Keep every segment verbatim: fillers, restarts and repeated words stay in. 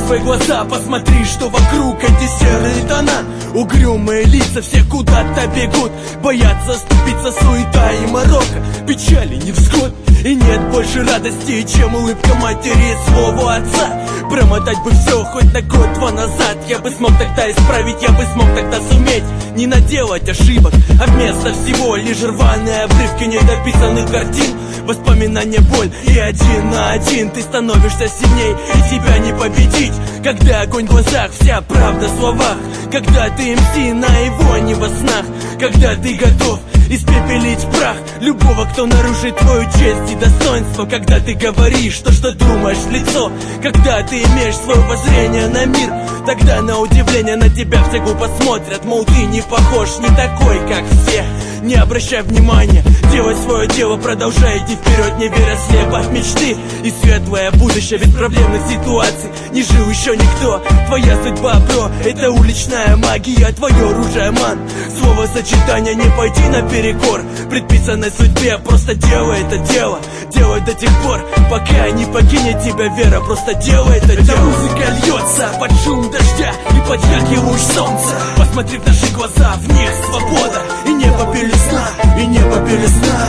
свои глаза, посмотри, что вокруг эти серые тона. Угрюмые лица все куда-то бегут, боятся ступиться суета и морока. Печали невзгод, и нет больше радости, чем улыбка матери и слово отца. Промотать бы все хоть на год-два назад, я бы смог тогда исправить, я бы смог тогда суметь не наделать ошибок, а вместо всего лишь рваные обрывки недописанных картин. Воспоминания, боль, и один на один ты становишься сильней, и тебя не победить. Когда огонь в глазах, вся правда в словах. Когда ты эм си наяву, а не во снах. Когда ты готов испепелить прах любого, кто нарушит твою честь и достоинство. Когда ты говоришь то, что думаешь в лицо. Когда ты имеешь свое воззрение на мир, тогда на удивление на тебя все глупо смотрят. Мол, ты не похож, не такой, как все. Не обращай внимания, делай свое дело, продолжай идти вперед, не веря слепо в мечты и светлое будущее без проблемных ситуаций. Не жил еще никто, твоя судьба, бро, это уличная магия, твое оружие, ман. Словосочетание не пойти наперекор предписанной судьбе, просто делай это дело. Делай до тех пор, пока не покинет тебя вера, просто делай это дело. Эта музыка льется под шум дождя и под яркий луч солнца. Посмотри в наши глаза, в них свобода и небо белизна, и небо белизна.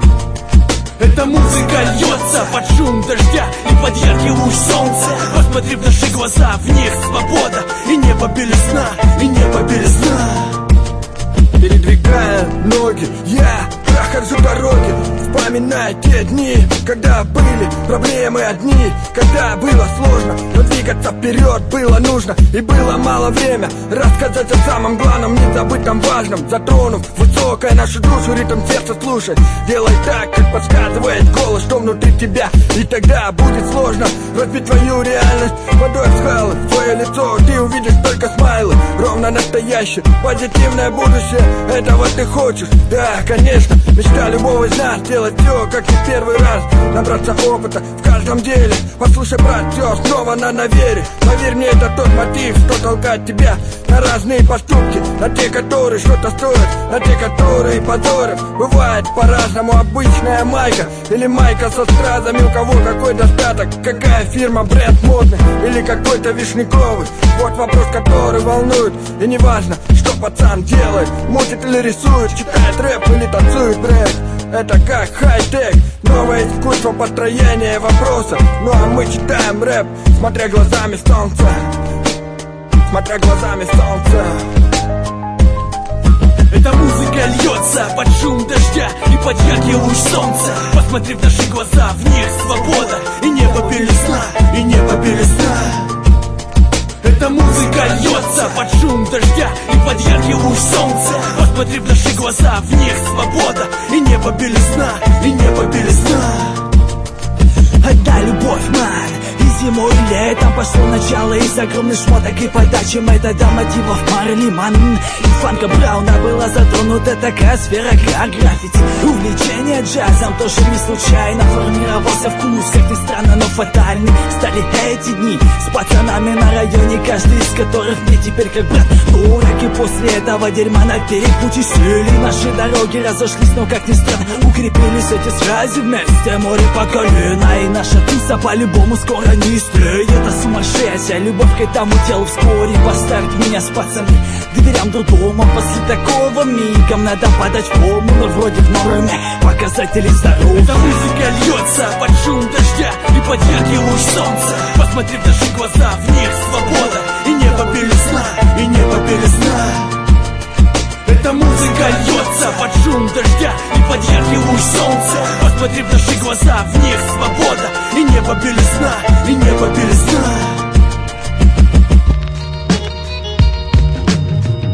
Эта музыка льется под шум дождя и под яркий луч солнца. Посмотри в наши глаза, в них свобода и небо белизна, и небо белизна. Передвигая ноги, я прохожу дороги, вспоминая те дни, когда были проблемы одни, когда было сложно, но двигаться вперед было нужно, и было мало время рассказать о самом главном, незабытом, важном, затронув высокое нашу душу, ритм сердца слушай. Делай так, как подсказывает голос, что внутри тебя, и тогда будет сложно разбить твою реальность водой в скалы. Свое лицо ты увидишь только смайлы, ровно настоящее, позитивное будущее. Этого ты хочешь? Да, конечно. Мечта любого из нас делать все, как и в первый раз. Набраться опыта в каждом деле. Послушай, брат, все основано на вере. Поверь мне, это тот мотив, что толкает тебя на разные поступки, на те, которые что-то стоят, на те, которые позорят. Бывает по-разному, обычная майка или майка со стразами. У кого какой достаток, какая фирма, бренд модный или какой-то вишняковый. Вот вопрос, который волнует. И не важно, что пацан делает, мутит или рисует, читает рэп или танцует трек. Это как хай-тек, новое искусство построения вопроса. Ну а мы читаем рэп, смотря глазами солнца, смотря глазами солнца. Эта музыка льется под шум дождя и под яркий луч солнца. Посмотри в наши глаза, в них свобода и небо белизна, и небо белизна. Эта музыка льется под шум дождя и под яркий луч солнца. Посмотри в наши глаза, в них свобода и небо белизна, и небо белизна. Одна любовь, ман, и зимой и летом пошло начало из огромных шмоток и подачи метода мотивов Марли Ман. И фанка Брауна была затронута такая сфера, как граффити. Увлечение джазом тоже не случайно формировался вкус, как ни странно, но фатальный стали эти дни с пацанами на районе, каждый из которых мне теперь как брат. Дурак, и после этого дерьма на перепутье сели наши дороги, разошлись, но как ни странно укрепились эти связи вместе. Море по колено, и наша туса по-любому скоро не истлеет. Это сумасшедшая любовь к этому телу вскоре поставит меня с пацанами к дверям дурдома. После такого мигом надо подать в кому, но вроде в норме, показатели здоровья. Эта музыка льется под шум дождя и под яркий луч солнца. Посмотри в наши глаза, в них свобода и небо белизна, и небо белизна. Эта музыка льется под шум дождя и под яркий луч солнца. Посмотри в наши глаза, в них свобода и небо белизна, и небо белизна.